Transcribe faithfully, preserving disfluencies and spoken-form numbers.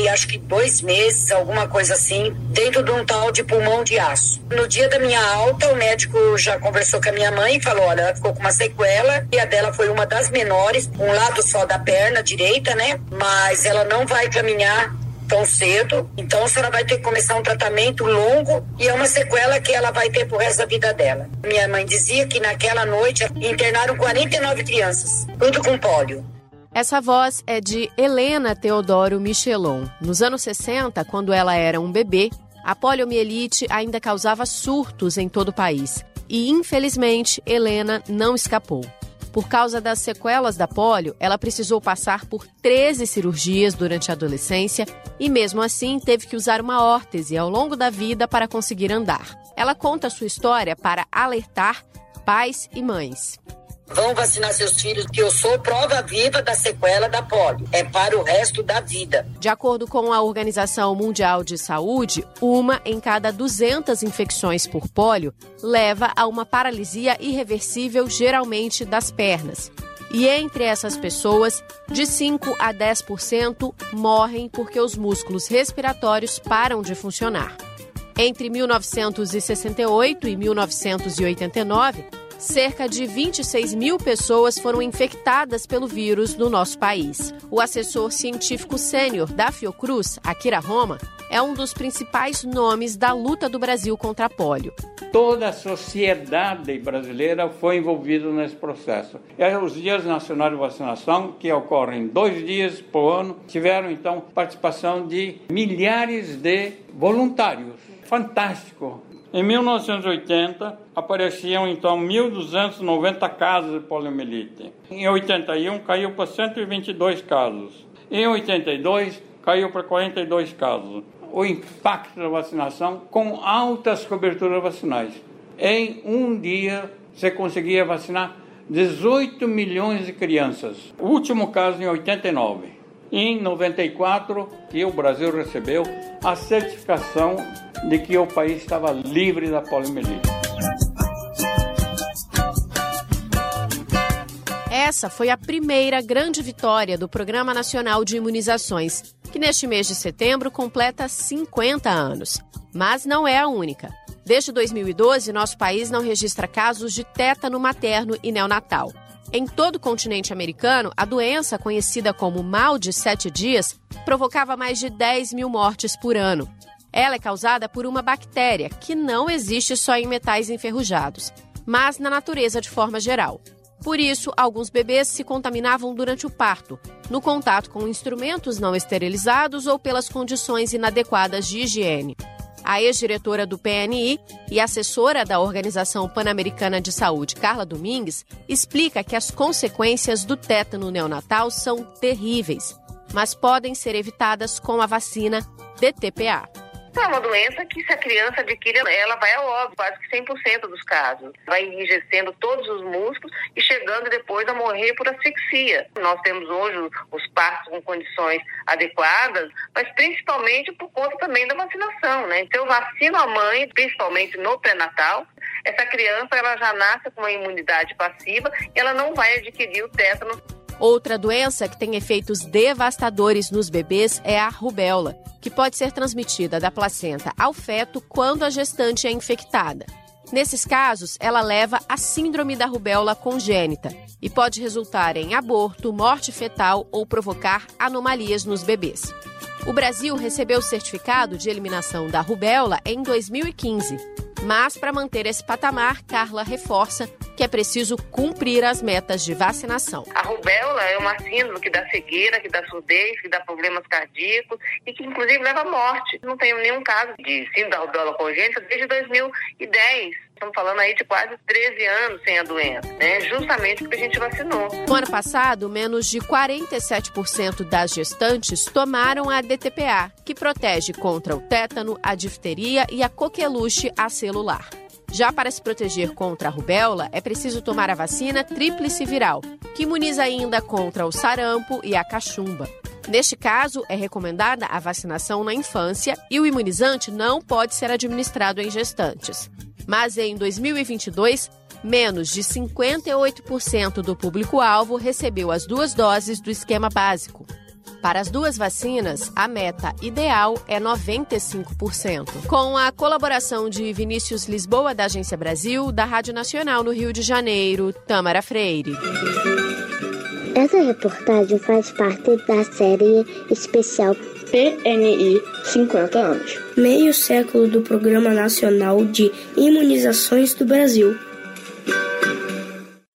fiquei acho que dois meses, alguma coisa assim, dentro de um tal de pulmão de aço. No dia da minha alta, o médico já conversou com a minha mãe e falou, olha, ela ficou com uma sequela e a dela foi uma das menores, um lado só da perna direita, né? Mas ela não vai caminhar tão cedo, então a senhora vai ter que começar um tratamento longo e é uma sequela que ela vai ter pro resto da vida dela. Minha mãe dizia que naquela noite internaram quarenta e nove crianças, tudo com pólio. Essa voz é de Helena Teodoro Michelon. Nos anos sessenta, quando ela era um bebê, a poliomielite ainda causava surtos em todo o país. E, infelizmente, Helena não escapou. Por causa das sequelas da polio, ela precisou passar por treze cirurgias durante a adolescência e, mesmo assim, teve que usar uma órtese ao longo da vida para conseguir andar. Ela conta sua história para alertar pais e mães. Vão vacinar seus filhos, que eu sou prova viva da sequela da polio. É para o resto da vida. De acordo com a Organização Mundial de Saúde, uma em cada duzentas infecções por polio leva a uma paralisia irreversível, geralmente das pernas. E entre essas pessoas, de cinco a dez por cento morrem porque os músculos respiratórios param de funcionar. Entre mil novecentos e sessenta e oito e mil novecentos e oitenta e nove, cerca de vinte e seis mil pessoas foram infectadas pelo vírus no nosso país. O assessor científico sênior da Fiocruz, Akira Roma, é um dos principais nomes da luta do Brasil contra a polio. Toda a sociedade brasileira foi envolvida nesse processo. E os Dias Nacionais de Vacinação, que ocorrem dois dias por ano, tiveram então participação de milhares de voluntários. Fantástico! Em mil novecentos e oitenta, apareciam então mil duzentos e noventa casos de poliomielite. Em oitenta e um, caiu para cento e vinte e dois casos. Em oitenta e dois, caiu para quarenta e dois casos. O impacto da vacinação com altas coberturas vacinais. Em um dia, você conseguia vacinar dezoito milhões de crianças. O último caso em oitenta e nove. Em noventa e quatro, que o Brasil recebeu a certificação de que o país estava livre da poliomielite. Essa foi a primeira grande vitória do Programa Nacional de Imunizações, que neste mês de setembro completa cinquenta anos. Mas não é a única. Desde dois mil e doze, nosso país não registra casos de tétano materno e neonatal. Em todo o continente americano, a doença, conhecida como mal de sete dias, provocava mais de dez mil mortes por ano. Ela é causada por uma bactéria que não existe só em metais enferrujados, mas na natureza de forma geral. Por isso, alguns bebês se contaminavam durante o parto, no contato com instrumentos não esterilizados ou pelas condições inadequadas de higiene. A ex-diretora do P N I e assessora da Organização Pan-Americana de Saúde, Carla Domingues, explica que as consequências do tétano neonatal são terríveis, mas podem ser evitadas com a vacina D T P A. É uma doença que, se a criança adquire, ela vai ao óbito, quase que cem por cento dos casos. Vai enrijecendo todos os músculos e chegando depois a morrer por asfixia. Nós temos hoje os partos com condições adequadas, mas principalmente por conta também da vacinação, né? Então, eu vacino a mãe, principalmente no pré-natal. Essa criança, ela já nasce com uma imunidade passiva e ela não vai adquirir o tétano. Outra doença que tem efeitos devastadores nos bebês é a rubéola, que pode ser transmitida da placenta ao feto quando a gestante é infectada. Nesses casos, ela leva à síndrome da rubéola congênita e pode resultar em aborto, morte fetal ou provocar anomalias nos bebês. O Brasil recebeu o certificado de eliminação da rubéola em dois mil e quinze. Mas, para manter esse patamar, Carla reforça que é preciso cumprir as metas de vacinação. A rubéola é uma síndrome que dá cegueira, que dá surdez, que dá problemas cardíacos e que, inclusive, leva à morte. Não tem nenhum caso de síndrome da rubéola congênita desde dois mil e dez. Estamos falando aí de quase treze anos sem a doença, né? Justamente porque a gente vacinou. No ano passado, menos de quarenta e sete por cento das gestantes tomaram a D T P A, que protege contra o tétano, a difteria e a coqueluche acelular. Já para se proteger contra a rubéola, é preciso tomar a vacina tríplice viral, que imuniza ainda contra o sarampo e a cachumba. Neste caso, é recomendada a vacinação na infância e o imunizante não pode ser administrado em gestantes. Mas em dois mil e vinte e dois, menos de cinquenta e oito por cento do público-alvo recebeu as duas doses do esquema básico. Para as duas vacinas, a meta ideal é noventa e cinco por cento. Com a colaboração de Vinícius Lisboa, da Agência Brasil, da Rádio Nacional no Rio de Janeiro, Tâmara Freire. Essa reportagem faz parte da série especial P N I cinquenta anos. Meio século do Programa Nacional de Imunizações do Brasil.